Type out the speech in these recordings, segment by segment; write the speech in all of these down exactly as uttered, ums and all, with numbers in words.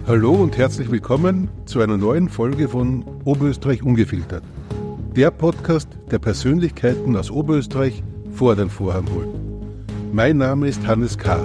Hallo und herzlich willkommen zu einer neuen Folge von Oberösterreich ungefiltert. Der Podcast, der Persönlichkeiten aus Oberösterreich vor den Vorhang holt. Mein Name ist Hannes K.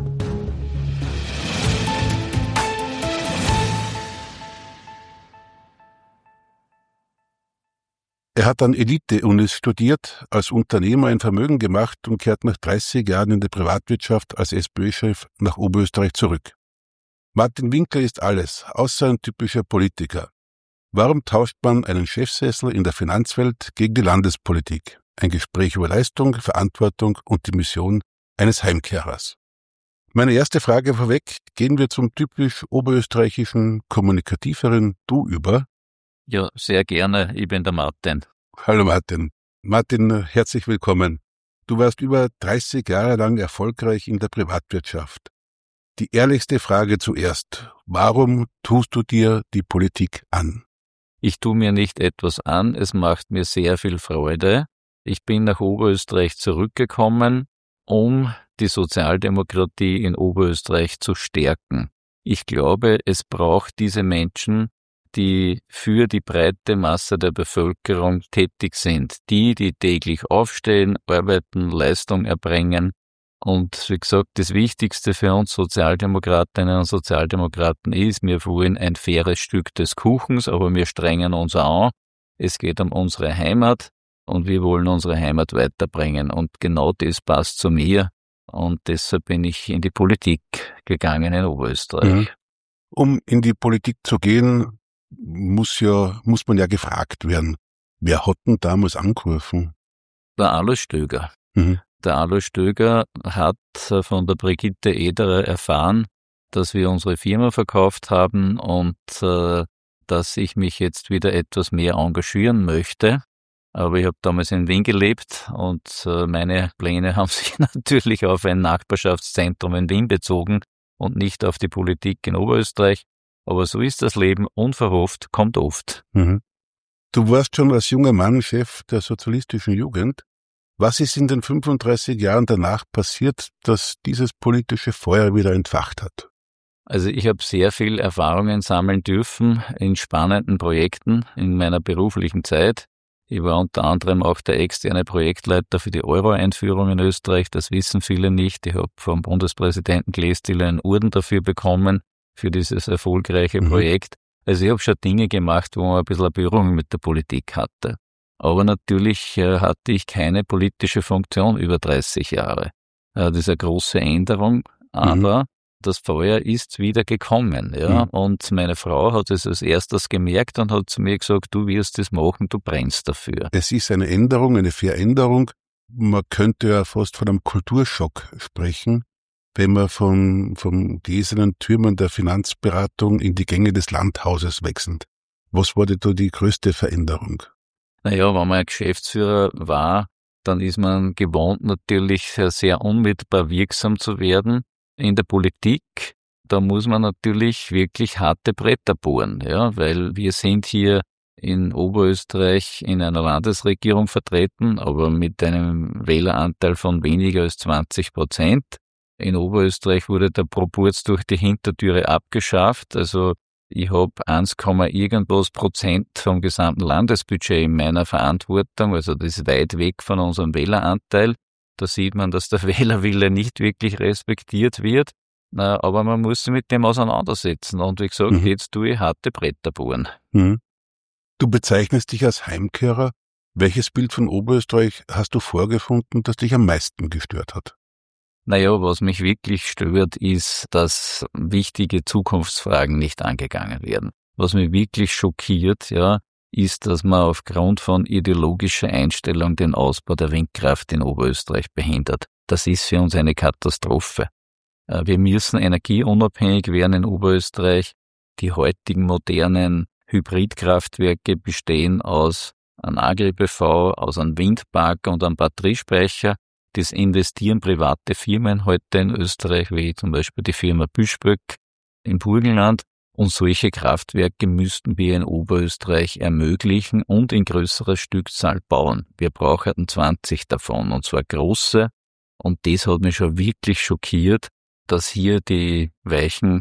Er hat an Elite-Unis studiert, als Unternehmer ein Vermögen gemacht und kehrt nach dreißig Jahren in der Privatwirtschaft als SPÖ-Chef nach Oberösterreich zurück. Martin Winkler ist alles, außer ein typischer Politiker. Warum tauscht man einen Chefsessel in der Finanzwelt gegen die Landespolitik? Ein Gespräch über Leistung, Verantwortung und die Mission eines Heimkehrers. Meine erste Frage vorweg, gehen wir zum typisch oberösterreichischen, kommunikativeren Du über. Ja, sehr gerne. Ich bin der Martin. Hallo Martin. Martin, herzlich willkommen. Du warst über dreißig Jahre lang erfolgreich in der Privatwirtschaft. Die ehrlichste Frage zuerst. Warum tust du dir die Politik an? Ich tue mir nicht etwas an, es macht mir sehr viel Freude. Ich bin nach Oberösterreich zurückgekommen, um die Sozialdemokratie in Oberösterreich zu stärken. Ich glaube, es braucht diese Menschen, die für die breite Masse der Bevölkerung tätig sind. Die, die täglich aufstehen, arbeiten, Leistung erbringen. Und wie gesagt, das Wichtigste für uns Sozialdemokratinnen und Sozialdemokraten ist, wir wollen ein faires Stück des Kuchens, aber wir strengen uns an. Es geht um unsere Heimat und wir wollen unsere Heimat weiterbringen. Und genau das passt zu mir und deshalb bin ich in die Politik gegangen in Oberösterreich. Mhm. Um in die Politik zu gehen, muss ja, muss man ja gefragt werden. Wer hat denn damals angerufen? Der Alois Stöger. Mhm. Der Alois Stöger hat von der Brigitte Ederer erfahren, dass wir unsere Firma verkauft haben und äh, dass ich mich jetzt wieder etwas mehr engagieren möchte. Aber ich habe damals in Wien gelebt und äh, meine Pläne haben sich natürlich auf ein Nachbarschaftszentrum in Wien bezogen und nicht auf die Politik in Oberösterreich. Aber so ist das Leben, unverhofft, kommt oft. Mhm. Du warst schon als junger Mann Chef der sozialistischen Jugend. Was ist in den fünfunddreißig Jahren danach passiert, dass dieses politische Feuer wieder entfacht hat? Also ich habe sehr viel Erfahrungen sammeln dürfen in spannenden Projekten in meiner beruflichen Zeit. Ich war unter anderem auch der externe Projektleiter für die Euro-Einführung in Österreich. Das wissen viele nicht. Ich habe vom Bundespräsidenten Glastiller einen Orden dafür bekommen, für dieses erfolgreiche mhm. Projekt. Also ich habe schon Dinge gemacht, wo man ein bisschen eine Berührung mit der Politik hatte. Aber natürlich äh, hatte ich keine politische Funktion über dreißig Jahre. Äh, das ist eine große Änderung, aber mhm. das Feuer ist wieder gekommen. Ja? Mhm. Und meine Frau hat es als erstes gemerkt und hat zu mir gesagt, du wirst das machen, du brennst dafür. Es ist eine Änderung, eine Veränderung. Man könnte ja fast von einem Kulturschock sprechen, wenn man von, von gläsernen Türmen der Finanzberatung in die Gänge des Landhauses wechselt. Was war denn da die größte Veränderung? Naja, wenn man ein Geschäftsführer war, dann ist man gewohnt, natürlich sehr unmittelbar wirksam zu werden. In der Politik, da muss man natürlich wirklich harte Bretter bohren, ja, weil wir sind hier in Oberösterreich in einer Landesregierung vertreten, aber mit einem Wähleranteil von weniger als zwanzig Prozent. In Oberösterreich wurde der Proporz durch die Hintertüre abgeschafft, also ich habe eins, irgendwas Prozent vom gesamten Landesbudget in meiner Verantwortung, also das ist weit weg von unserem Wähleranteil. Da sieht man, dass der Wählerwille nicht wirklich respektiert wird, aber man muss sich mit dem auseinandersetzen und wie gesagt, mhm. jetzt tue ich harte Bretter bohren. Mhm. Du bezeichnest dich als Heimkehrer. Welches Bild von Oberösterreich hast du vorgefunden, das dich am meisten gestört hat? Naja, was mich wirklich stört, ist, dass wichtige Zukunftsfragen nicht angegangen werden. Was mich wirklich schockiert, ja, ist, dass man aufgrund von ideologischer Einstellung den Ausbau der Windkraft in Oberösterreich behindert. Das ist für uns eine Katastrophe. Wir müssen energieunabhängig werden in Oberösterreich. Die heutigen modernen Hybridkraftwerke bestehen aus einem Agri-B V, aus einem Windpark und einem Batteriespeicher. Das investieren private Firmen heute in Österreich, wie zum Beispiel die Firma Büschböck im Burgenland. Und solche Kraftwerke müssten wir in Oberösterreich ermöglichen und in größerer Stückzahl bauen. Wir brauchen zwanzig davon, und zwar große. Und das hat mich schon wirklich schockiert, dass hier die Weichen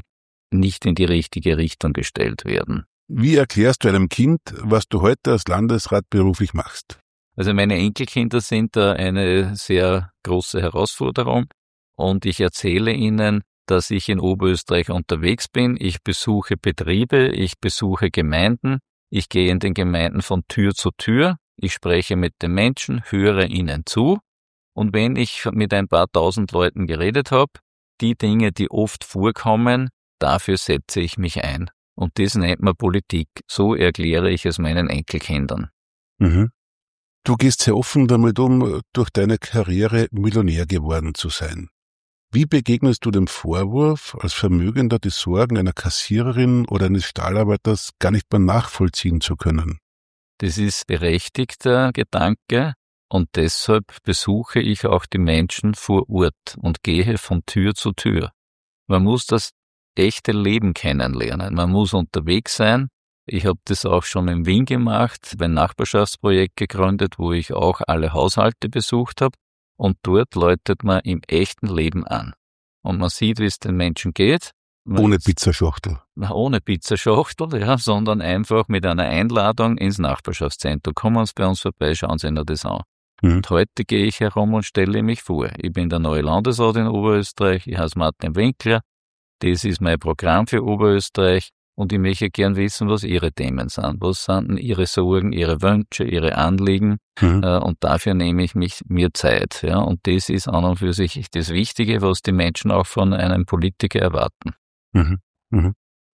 nicht in die richtige Richtung gestellt werden. Wie erklärst du einem Kind, was du heute als Landesrat beruflich machst? Also meine Enkelkinder sind da eine sehr große Herausforderung und ich erzähle ihnen, dass ich in Oberösterreich unterwegs bin. Ich besuche Betriebe, ich besuche Gemeinden, ich gehe in den Gemeinden von Tür zu Tür, ich spreche mit den Menschen, höre ihnen zu und wenn ich mit ein paar tausend Leuten geredet habe, die Dinge, die oft vorkommen, dafür setze ich mich ein. Und das nennt man Politik. So erkläre ich es meinen Enkelkindern. Mhm. Du gehst sehr offen damit um, durch deine Karriere Millionär geworden zu sein. Wie begegnest du dem Vorwurf, als Vermögender die Sorgen einer Kassiererin oder eines Stahlarbeiters gar nicht mehr nachvollziehen zu können? Das ist berechtigter Gedanke und deshalb besuche ich auch die Menschen vor Ort und gehe von Tür zu Tür. Man muss das echte Leben kennenlernen. Man muss unterwegs sein. Ich habe das auch schon in Wien gemacht, ein Nachbarschaftsprojekt gegründet, wo ich auch alle Haushalte besucht habe. Und dort läutet man im echten Leben an. Und man sieht, wie es den Menschen geht. Man ohne Pizzaschachtel. Ohne Pizzaschachtel, ja, sondern einfach mit einer Einladung ins Nachbarschaftszentrum. Kommen Sie bei uns vorbei, schauen Sie sich das an. Mhm. Und heute gehe ich herum und stelle mich vor. Ich bin der neue Landesrat in Oberösterreich, ich heiße Martin Winkler. Das ist mein Programm für Oberösterreich und ich möchte gern wissen, was Ihre Themen sind. Was sind denn Ihre Sorgen, Ihre Wünsche, Ihre Anliegen? Mhm. Äh, und dafür nehme ich mich, mir Zeit. Ja? Und das ist an und für sich das Wichtige, was die Menschen auch von einem Politiker erwarten. Mhm. Mhm.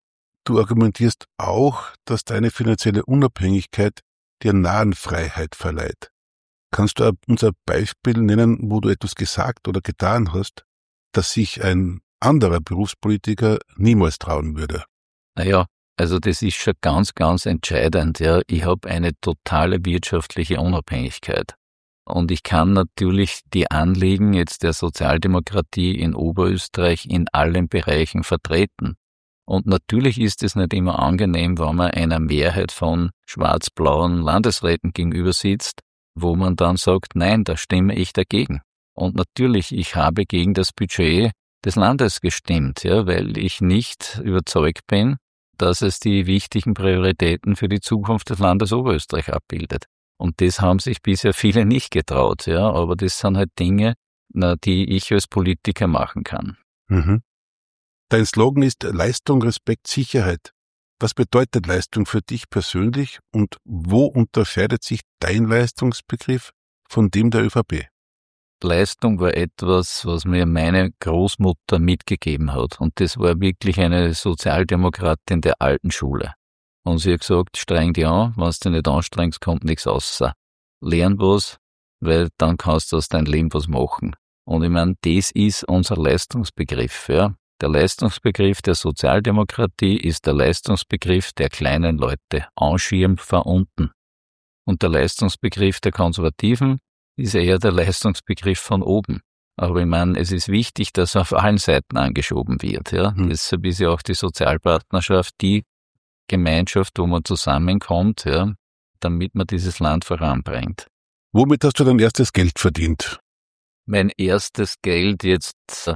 Du argumentierst auch, dass deine finanzielle Unabhängigkeit dir Narrenfreiheit verleiht. Kannst du uns ein Beispiel nennen, wo du etwas gesagt oder getan hast, dass sich ein anderer Berufspolitiker niemals trauen würde? Naja, also das ist schon ganz, ganz entscheidend. Ja. Ich habe eine totale wirtschaftliche Unabhängigkeit. Und ich kann natürlich die Anliegen jetzt der Sozialdemokratie in Oberösterreich in allen Bereichen vertreten. Und natürlich ist es nicht immer angenehm, wenn man einer Mehrheit von schwarz-blauen Landesräten gegenüber sitzt, wo man dann sagt, nein, da stimme ich dagegen. Und natürlich, ich habe gegen das Budget des Landes gestimmt, ja, weil ich nicht überzeugt bin, dass es die wichtigen Prioritäten für die Zukunft des Landes Oberösterreich abbildet. Und das haben sich bisher viele nicht getraut, ja, aber das sind halt Dinge, na, die ich als Politiker machen kann. Mhm. Dein Slogan ist Leistung, Respekt, Sicherheit. Was bedeutet Leistung für dich persönlich und wo unterscheidet sich dein Leistungsbegriff von dem der ÖVP? Leistung war etwas, was mir meine Großmutter mitgegeben hat. Und das war wirklich eine Sozialdemokratin der alten Schule. Und sie hat gesagt, streng dich an, wenn du dich nicht anstrengst, kommt nichts raus. Lern was, weil dann kannst du aus deinem Leben was machen. Und ich meine, das ist unser Leistungsbegriff. Ja. Der Leistungsbegriff der Sozialdemokratie ist der Leistungsbegriff der kleinen Leute, Anschirm von unten. Und der Leistungsbegriff der Konservativen ist eher der Leistungsbegriff von oben. Aber ich meine, es ist wichtig, dass er auf allen Seiten angeschoben wird. Ja. Hm. Deshalb ist ja auch die Sozialpartnerschaft die Gemeinschaft, wo man zusammenkommt, ja, damit man dieses Land voranbringt. Womit hast du dein erstes Geld verdient? Mein erstes Geld jetzt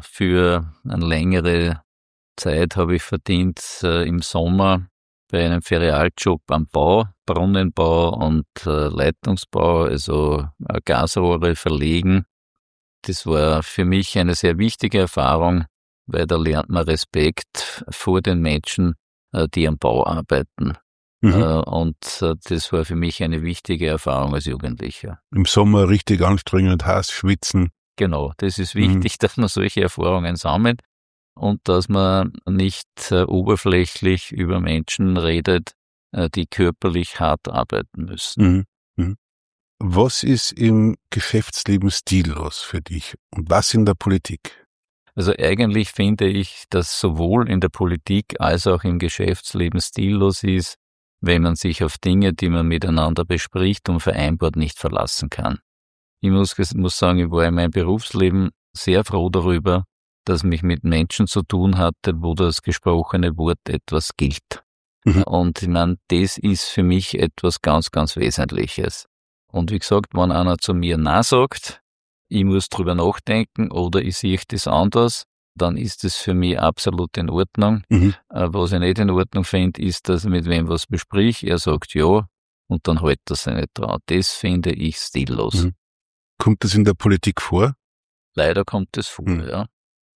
für eine längere Zeit habe ich verdient äh, im Sommer bei einem Ferialjob am Bau, Brunnenbau und äh, Leitungsbau, also äh, Gasrohre verlegen. Das war für mich eine sehr wichtige Erfahrung, weil da lernt man Respekt vor den Menschen, äh, die am Bau arbeiten. Mhm. Äh, und äh, das war für mich eine wichtige Erfahrung als Jugendlicher. Im Sommer richtig anstrengend, heiß, schwitzen. Genau, das ist wichtig, mhm. dass man solche Erfahrungen sammelt und dass man nicht äh, oberflächlich über Menschen redet, äh, die körperlich hart arbeiten müssen. Mhm. Mhm. Was ist im Geschäftsleben stillos für dich und was in der Politik? Also eigentlich finde ich, dass sowohl in der Politik als auch im Geschäftsleben stillos ist, wenn man sich auf Dinge, die man miteinander bespricht und vereinbart, nicht verlassen kann. Ich muss, muss sagen, ich war in meinem Berufsleben sehr froh darüber, dass ich mit Menschen zu tun hatte, wo das gesprochene Wort etwas gilt. Mhm. Und ich meine, das ist für mich etwas ganz, ganz Wesentliches. Und wie gesagt, wenn einer zu mir Nein sagt, ich muss drüber nachdenken oder ich sehe das anders, dann ist es für mich absolut in Ordnung. Mhm. Was ich nicht in Ordnung finde, ist, dass ich mit wem was besprich, er sagt ja und dann hält er sich nicht dran. Das finde ich stillos. Mhm. Kommt das in der Politik vor? Leider kommt das vor, Mhm. ja.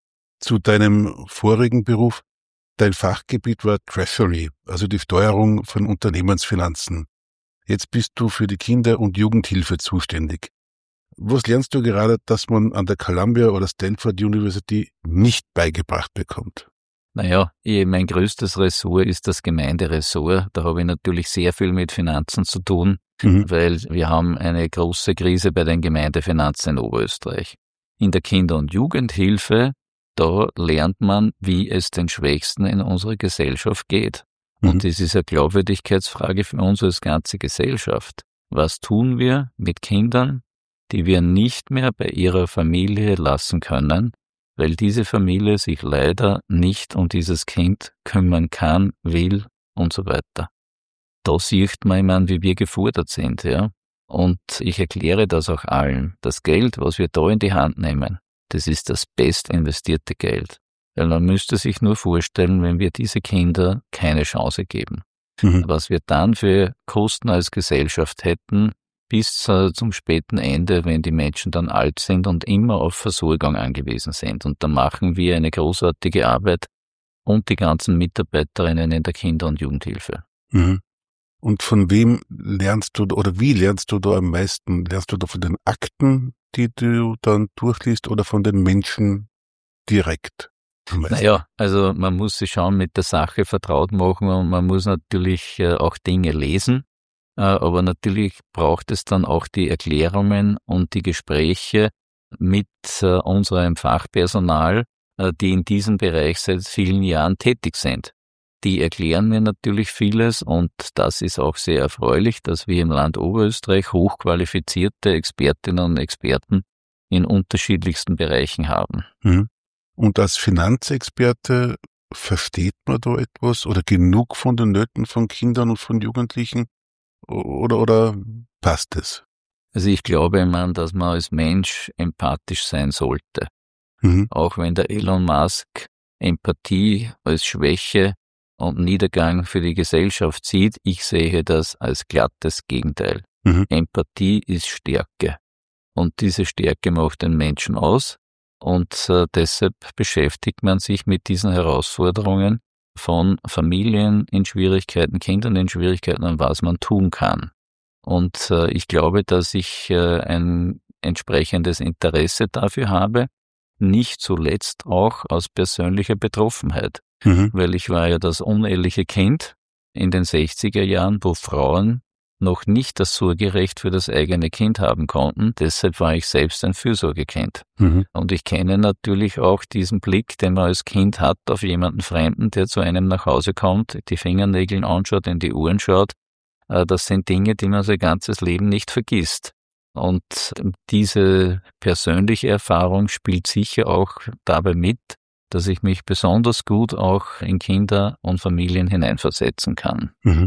Zu deinem vorigen Beruf, dein Fachgebiet war Treasury, also die Steuerung von Unternehmensfinanzen. Jetzt bist du für die Kinder- und Jugendhilfe zuständig. Was lernst du gerade, dass man an der Columbia oder Stanford University nicht beigebracht bekommt? Naja, ich, mein größtes Ressort ist das Gemeinderessort. Da habe ich natürlich sehr viel mit Finanzen zu tun, Mhm. weil wir haben eine große Krise bei den Gemeindefinanzen in Oberösterreich. In der Kinder- und Jugendhilfe, da lernt man, wie es den Schwächsten in unserer Gesellschaft geht. Mhm. Und das ist eine Glaubwürdigkeitsfrage für uns als ganze Gesellschaft. Was tun wir mit Kindern, die wir nicht mehr bei ihrer Familie lassen können, weil diese Familie sich leider nicht um dieses Kind kümmern kann, will und so weiter. Da sieht man, ich meine, wie wir gefordert sind, ja. Und ich erkläre das auch allen. Das Geld, was wir da in die Hand nehmen, das ist das best investierte Geld. Weil man müsste sich nur vorstellen, wenn wir diese Kinder keine Chance geben. Mhm. Was wir dann für Kosten als Gesellschaft hätten, bis äh, zum späten Ende, wenn die Menschen dann alt sind und immer auf Versorgung angewiesen sind. Und da machen wir eine großartige Arbeit und die ganzen Mitarbeiterinnen in der Kinder- und Jugendhilfe. Mhm. Und von wem lernst du oder wie lernst du da am meisten? Lernst du da von den Akten, die du dann durchliest, oder von den Menschen direkt? Naja, also man muss sich schon mit der Sache vertraut machen und man muss natürlich äh, auch Dinge lesen. Aber natürlich braucht es dann auch die Erklärungen und die Gespräche mit äh, unserem Fachpersonal, äh, die in diesem Bereich seit vielen Jahren tätig sind. Die erklären mir natürlich vieles und das ist auch sehr erfreulich, dass wir im Land Oberösterreich hochqualifizierte Expertinnen und Experten in unterschiedlichsten Bereichen haben. Mhm. Und als Finanzexperte versteht man da etwas oder genug von den Nöten von Kindern und von Jugendlichen? Oder, oder passt es? Also ich glaube, man, dass man als Mensch empathisch sein sollte. Mhm. Auch wenn der Elon Musk Empathie als Schwäche und Niedergang für die Gesellschaft sieht, ich sehe das als glattes Gegenteil. Mhm. Empathie ist Stärke. Und diese Stärke macht den Menschen aus. Und äh, deshalb beschäftigt man sich mit diesen Herausforderungen von Familien in Schwierigkeiten, Kindern in Schwierigkeiten und was man tun kann. Und äh, ich glaube, dass ich äh, ein entsprechendes Interesse dafür habe, nicht zuletzt auch aus persönlicher Betroffenheit. Mhm. Weil ich war ja das uneheliche Kind in den sechziger Jahren, wo Frauen noch nicht das Sorgerecht für das eigene Kind haben konnten. Deshalb war ich selbst ein Fürsorgekind. Mhm. Und ich kenne natürlich auch diesen Blick, den man als Kind hat auf jemanden Fremden, der zu einem nach Hause kommt, die Fingernägel anschaut, in die Ohren schaut. Das sind Dinge, die man sein ganzes Leben nicht vergisst. Und diese persönliche Erfahrung spielt sicher auch dabei mit, dass ich mich besonders gut auch in Kinder und Familien hineinversetzen kann. Mhm.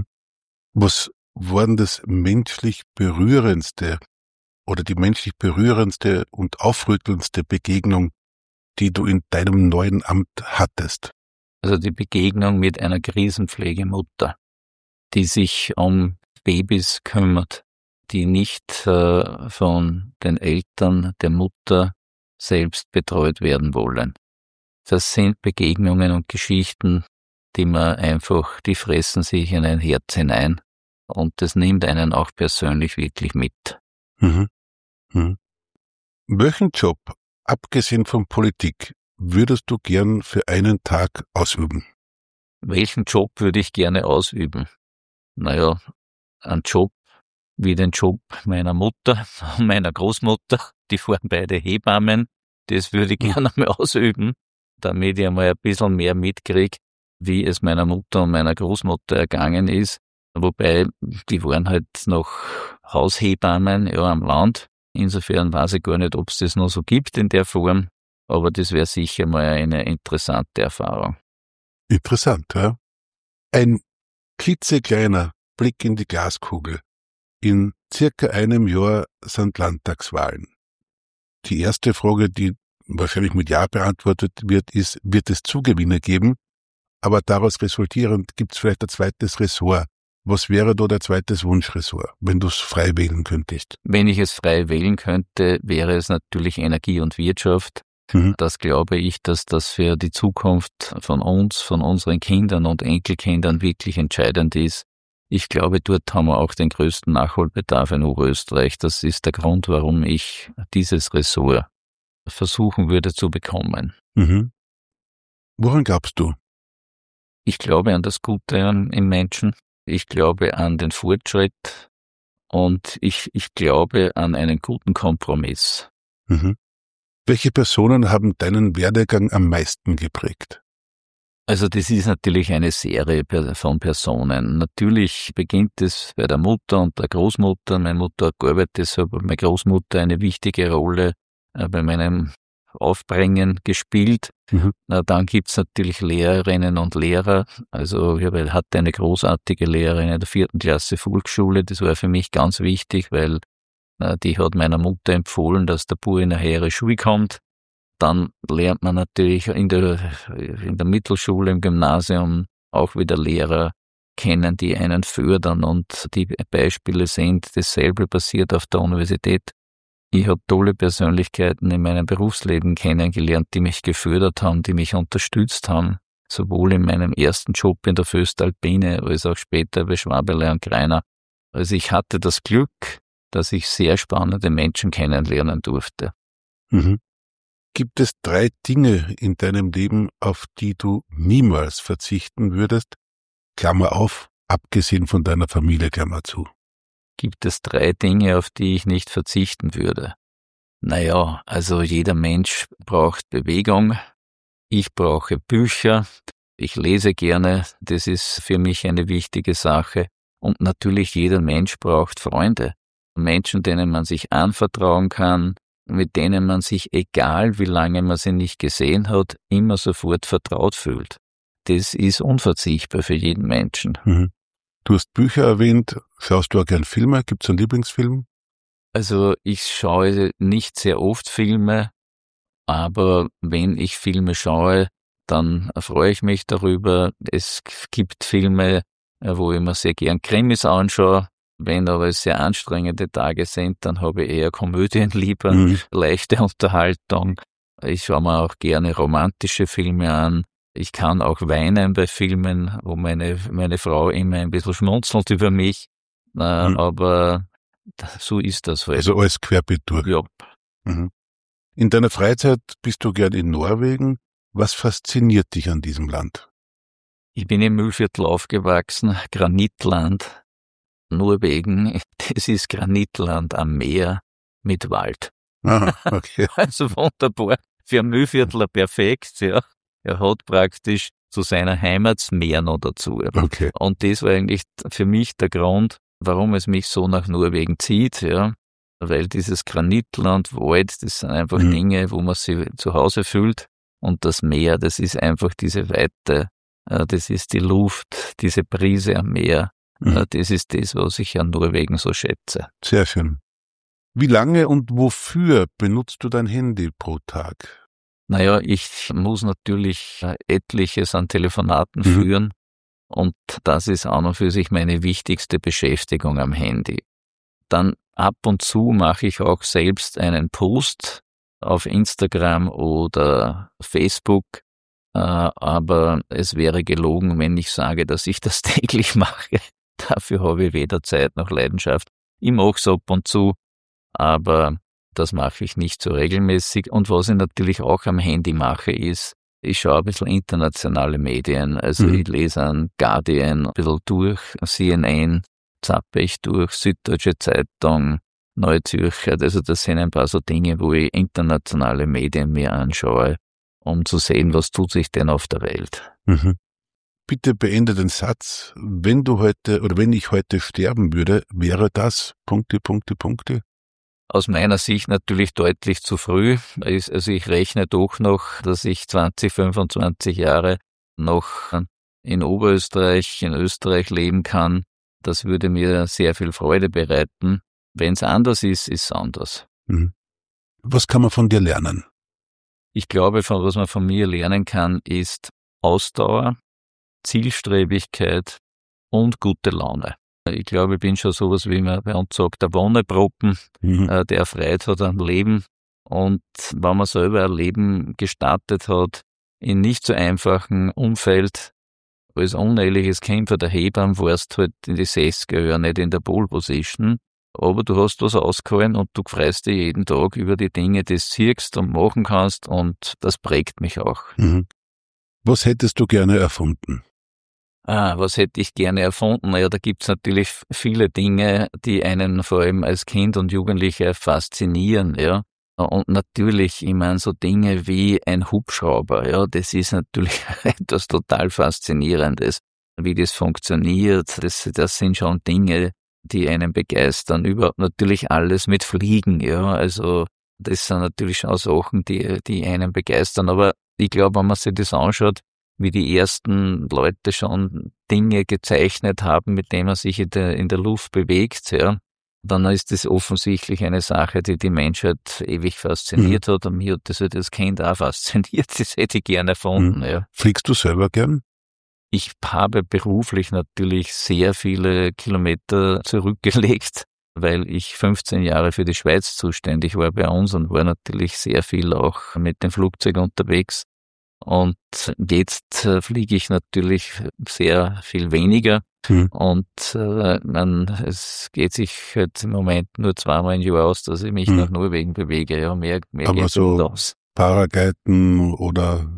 Was war denn das menschlich berührendste oder die menschlich berührendste und aufrüttelndste Begegnung, die du in deinem neuen Amt hattest? Also die Begegnung mit einer Krisenpflegemutter, die sich um Babys kümmert, die nicht äh, von den Eltern der Mutter selbst betreut werden wollen. Das sind Begegnungen und Geschichten, die man einfach, die fressen sich in ein Herz hinein und das nimmt einen auch persönlich wirklich mit. Mhm. Mhm. Welchen Job, abgesehen von Politik, würdest du gern für einen Tag ausüben? Welchen Job würde ich gerne ausüben? Naja, einen Job wie den Job meiner Mutter und meiner Großmutter, die waren beide Hebammen, das würde ich gerne mal ausüben, damit ich einmal ein bisschen mehr mitkriege, wie es meiner Mutter und meiner Großmutter ergangen ist. Wobei, die waren halt noch Haushebammen, ja, am Land. Insofern weiß ich gar nicht, ob es das noch so gibt in der Form, aber das wäre sicher mal eine interessante Erfahrung. Interessant, ja. Ein klitzekleiner Blick in die Glaskugel. In circa einem Jahr sind Landtagswahlen. Die erste Frage, die wahrscheinlich mit Ja beantwortet wird, ist, wird es Zugewinne geben, aber daraus resultierend gibt es vielleicht ein zweites Ressort. Was wäre da der zweites Wunschressort, wenn du es frei wählen könntest? Wenn ich es frei wählen könnte, wäre es natürlich Energie und Wirtschaft. Mhm. Das glaube ich, dass das für die Zukunft von uns, von unseren Kindern und Enkelkindern wirklich entscheidend ist. Ich glaube, dort haben wir auch den größten Nachholbedarf in Oberösterreich. Das ist der Grund, warum ich dieses Ressort versuchen würde zu bekommen. Mhm. Woran glaubst du? Ich glaube an das Gute im Menschen. Ich glaube an den Fortschritt und ich, ich glaube an einen guten Kompromiss. Mhm. Welche Personen haben deinen Werdegang am meisten geprägt? Also das ist natürlich eine Serie von Personen. Natürlich beginnt es bei der Mutter und der Großmutter. Meine Mutter hat gearbeitet, deshalb hat meine Großmutter eine wichtige Rolle bei meinem Aufbringen gespielt. Mhm. Na, dann gibt's natürlich Lehrerinnen und Lehrer. Also ich hatte eine großartige Lehrerin in der vierten Klasse Volksschule. Das war für mich ganz wichtig, weil na, die hat meiner Mutter empfohlen, dass der Bub in eine höhere Schule kommt. Dann lernt man natürlich in der, in der Mittelschule, im Gymnasium auch wieder Lehrer kennen, die einen fördern und die Beispiele sind. Dasselbe passiert auf der Universität. Ich habe tolle Persönlichkeiten in meinem Berufsleben kennengelernt, die mich gefördert haben, die mich unterstützt haben, sowohl in meinem ersten Job in der Föstalpine als auch später bei Schwabele und Greiner. Also ich hatte das Glück, dass ich sehr spannende Menschen kennenlernen durfte. Mhm. Gibt es drei Dinge in deinem Leben, auf die du niemals verzichten würdest? Klammer auf, abgesehen von deiner Familie, Klammer zu. Gibt es drei Dinge, auf die ich nicht verzichten würde? Naja, also jeder Mensch braucht Bewegung. Ich brauche Bücher. Ich lese gerne. Das ist für mich eine wichtige Sache. Und natürlich jeder Mensch braucht Freunde. Menschen, denen man sich anvertrauen kann, mit denen man sich, egal wie lange man sie nicht gesehen hat, immer sofort vertraut fühlt. Das ist unverzichtbar für jeden Menschen. Mhm. Du hast Bücher erwähnt. Schaust du auch gern Filme? Gibt es einen Lieblingsfilm? Also ich schaue nicht sehr oft Filme, aber wenn ich Filme schaue, dann freue ich mich darüber. Es gibt Filme, wo ich mir sehr gern Krimis anschaue. Wenn aber sehr anstrengende Tage sind, dann habe ich eher Komödien lieber, mhm. leichte Unterhaltung. Ich schaue mir auch gerne romantische Filme an. Ich kann auch weinen bei Filmen, wo meine, meine Frau immer ein bisschen schmunzelt über mich. Äh, mhm. Aber so ist das halt. Also alles querbeet durch. Ja. Mhm. In deiner Freizeit bist du gern in Norwegen. Was fasziniert dich an diesem Land? Ich bin im Mühlviertel aufgewachsen, Granitland. Norwegen, das ist Granitland am Meer mit Wald. Aha, okay. Also wunderbar. Für ein Mühlviertler perfekt, ja. Er hat praktisch zu seiner Heimat das Meer noch dazu. Okay. Und das war eigentlich für mich der Grund, warum es mich so nach Norwegen zieht, ja. Weil dieses Granitland, Wald, das sind einfach mhm. Dinge, wo man sich zu Hause fühlt. Und das Meer, das ist einfach diese Weite, das ist die Luft, diese Brise am Meer. Mhm. Das ist das, was ich an Norwegen so schätze. Sehr schön. Wie lange und wofür benutzt du dein Handy pro Tag? Naja, ich muss natürlich etliches an Telefonaten mhm. führen und das ist an und für sich meine wichtigste Beschäftigung am Handy. Dann ab und zu mache ich auch selbst einen Post auf Instagram oder Facebook, aber es wäre gelogen, wenn ich sage, dass ich das täglich mache. Dafür habe ich weder Zeit noch Leidenschaft. Ich mache es ab und zu, aber das mache ich nicht so regelmäßig. Und was ich natürlich auch am Handy mache, ist, ich schaue ein bisschen internationale Medien. Also mhm. ich lese an Guardian ein bisschen durch, C N N zappe ich durch, Süddeutsche Zeitung, Neue Zürcher. Also das sind ein paar so Dinge, wo ich internationale Medien mir anschaue, um zu sehen, was tut sich denn auf der Welt. Mhm. Bitte beende den Satz, wenn du heute oder wenn ich heute sterben würde, wäre das Punkte, Punkte, Punkte? Aus meiner Sicht natürlich deutlich zu früh. Also ich rechne doch noch, dass ich zwanzig, fünfundzwanzig Jahre noch in Oberösterreich, in Österreich leben kann. Das würde mir sehr viel Freude bereiten. Wenn es anders ist, ist es anders. Mhm. Was kann man von dir lernen? Ich glaube, von was man von mir lernen kann, ist Ausdauer, Zielstrebigkeit und gute Laune. Ich glaube, ich bin schon sowas, wie man bei uns sagt, der Wonneproppen, mhm. äh, der Freude hat am Leben. Und wenn man selber ein Leben gestartet hat, in nicht so einfachen Umfeld, als unehrliches Kämpfer der Hebamme warst halt in die sechziger Jahre nicht in der Pole Position, aber du hast was ausgehalten und du freust dich jeden Tag über die Dinge, die du siehst und machen kannst, und das prägt mich auch. Mhm. Was hättest du gerne erfunden? Ah, was hätte ich gerne erfunden? Naja, da gibt's natürlich viele Dinge, die einen vor allem als Kind und Jugendlicher faszinieren, ja. Und natürlich, ich meine, so Dinge wie ein Hubschrauber, ja, das ist natürlich etwas total Faszinierendes. Wie das funktioniert, das, das sind schon Dinge, die einen begeistern. Überhaupt natürlich alles mit Fliegen, ja, also das sind natürlich schon Sachen, die, die einen begeistern. Aber ich glaube, wenn man sich das anschaut, wie die ersten Leute schon Dinge gezeichnet haben, mit denen man sich in der, in der Luft bewegt, ja, dann ist das offensichtlich eine Sache, die die Menschheit ewig fasziniert mhm. hat. Und mich hat das halt als Kind auch fasziniert. Das hätte ich gerne erfunden. Mhm. Ja. Fliegst du selber gern? Ich habe beruflich natürlich sehr viele Kilometer zurückgelegt, weil ich fünfzehn Jahre für die Schweiz zuständig war bei uns und war natürlich sehr viel auch mit dem Flugzeug unterwegs. Und jetzt äh, fliege ich natürlich sehr viel weniger. Hm. Und äh, man, es geht sich halt im Moment nur zweimal im Jahr aus, dass ich mich hm. nach Norwegen bewege. Ja, mehr, mehr Aber geht so nicht aus. Paragliden oder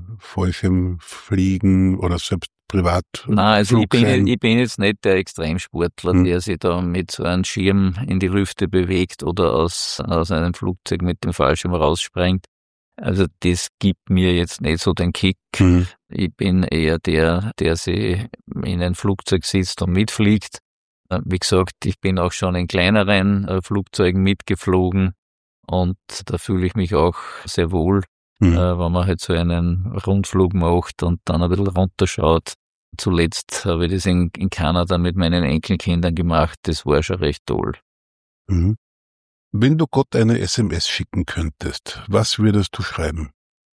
Fallschirmfliegen oder selbst privat? Nein, also ich bin, ich bin jetzt nicht der Extremsportler, hm. der sich da mit so einem Schirm in die Lüfte bewegt oder aus, aus einem Flugzeug mit dem Fallschirm rausspringt. Also das gibt mir jetzt nicht so den Kick. Mhm. Ich bin eher der, der sich in ein Flugzeug sitzt und mitfliegt. Wie gesagt, ich bin auch schon in kleineren Flugzeugen mitgeflogen und da fühle ich mich auch sehr wohl, mhm. wenn man halt so einen Rundflug macht und dann ein bisschen runterschaut. Zuletzt habe ich das in, in Kanada mit meinen Enkelkindern gemacht. Das war schon recht toll. Mhm. Wenn du Gott eine S M S schicken könntest, was würdest du schreiben?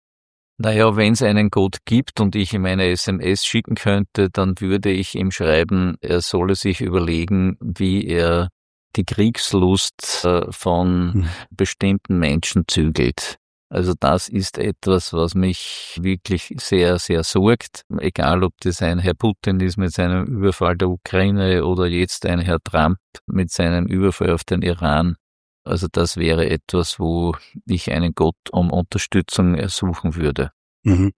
Naja, wenn es einen Gott gibt und ich ihm eine S M S schicken könnte, dann würde ich ihm schreiben, er solle sich überlegen, wie er die Kriegslust äh, von hm. bestimmten Menschen zügelt. Also das ist etwas, was mich wirklich sehr, sehr sorgt. Egal, ob das ein Herr Putin ist mit seinem Überfall der Ukraine oder jetzt ein Herr Trump mit seinem Überfall auf den Iran. Also das wäre etwas, wo ich einen Gott um Unterstützung ersuchen würde. Mhm.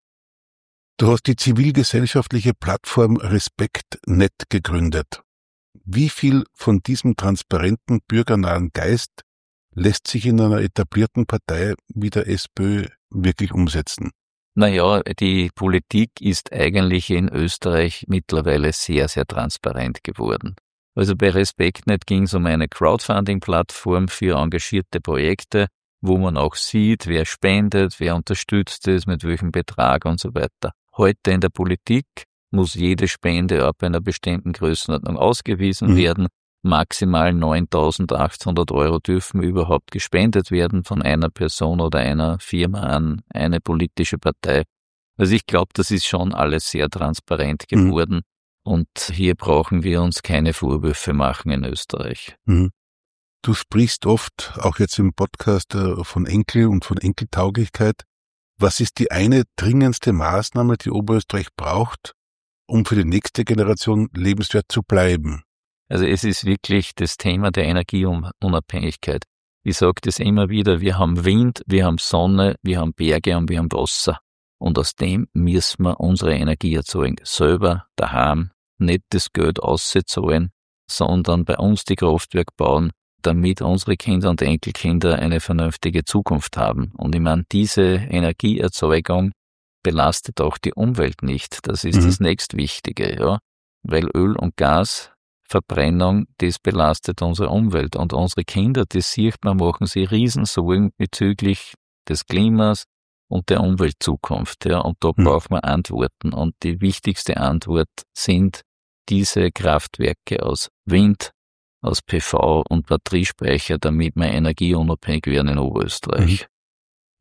Du hast die zivilgesellschaftliche Plattform Respekt Punkt net gegründet. Wie viel von diesem transparenten, bürgernahen Geist lässt sich in einer etablierten Partei wie der SPÖ wirklich umsetzen? Naja, die Politik ist eigentlich in Österreich mittlerweile sehr, sehr transparent geworden. Also bei Respekt Punkt net ging es um eine Crowdfunding-Plattform für engagierte Projekte, wo man auch sieht, wer spendet, wer unterstützt es, mit welchem Betrag und so weiter. Heute in der Politik muss jede Spende ab einer bestimmten Größenordnung ausgewiesen mhm. werden. Maximal neuntausendachthundert Euro dürfen überhaupt gespendet werden von einer Person oder einer Firma an eine politische Partei. Also ich glaube, das ist schon alles sehr transparent geworden. Mhm. Und hier brauchen wir uns keine Vorwürfe machen in Österreich. Mhm. Du sprichst oft, auch jetzt im Podcast, von Enkel und von Enkeltauglichkeit. Was ist die eine dringendste Maßnahme, die Oberösterreich braucht, um für die nächste Generation lebenswert zu bleiben? Also es ist wirklich das Thema der Energieunabhängigkeit. Ich sage das immer wieder, wir haben Wind, wir haben Sonne, wir haben Berge und wir haben Wasser. Und aus dem müssen wir unsere Energie erzeugen. Selber, daheim, nicht das Geld auszahlen, sondern bei uns die Kraftwerke bauen, damit unsere Kinder und Enkelkinder eine vernünftige Zukunft haben. Und ich meine, diese Energieerzeugung belastet auch die Umwelt nicht. Das ist mhm. das nächstwichtige, ja. Weil Öl und Gas, Verbrennung, das belastet unsere Umwelt. Und unsere Kinder, das sieht man, machen sie Riesensorgen bezüglich des Klimas und der Umweltzukunft, ja. Und da mhm. brauchen wir Antworten. Und die wichtigste Antwort sind diese Kraftwerke aus Wind, aus P V und Batteriespeicher, damit wir energieunabhängig werden in Oberösterreich.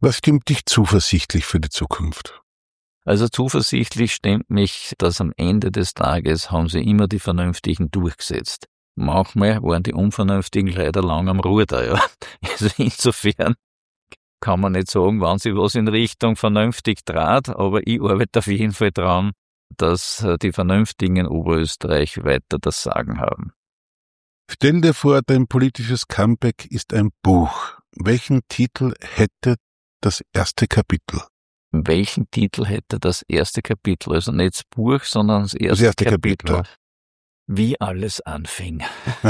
Was stimmt dich zuversichtlich für die Zukunft? Also zuversichtlich stimmt mich, dass am Ende des Tages haben sie immer die Vernünftigen durchgesetzt. Manchmal waren die Unvernünftigen leider lang am Ruder, ja. Also insofern kann man nicht sagen, wann sie was in Richtung vernünftig trat, aber ich arbeite auf jeden Fall dran, dass die Vernünftigen in Oberösterreich weiter das Sagen haben. Stell dir vor, dein politisches Comeback ist ein Buch. Welchen Titel hätte das erste Kapitel? Welchen Titel hätte das erste Kapitel? Also nicht das Buch, sondern das erste, das erste Kapitel. Kapitel. Wie alles anfing.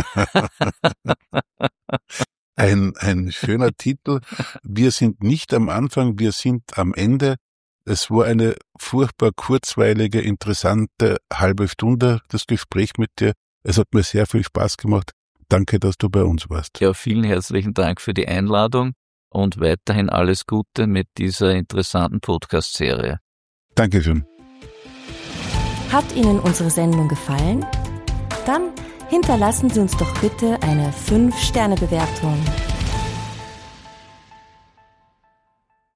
ein, ein schöner Titel. Wir sind nicht am Anfang, wir sind am Ende. Es war eine furchtbar kurzweilige, interessante halbe Stunde, das Gespräch mit dir. Es hat mir sehr viel Spaß gemacht. Danke, dass du bei uns warst. Ja, vielen herzlichen Dank für die Einladung. Und weiterhin alles Gute mit dieser interessanten Podcast-Serie. Dankeschön. Hat Ihnen unsere Sendung gefallen? Dann hinterlassen Sie uns doch bitte eine fünf Sterne Bewertung.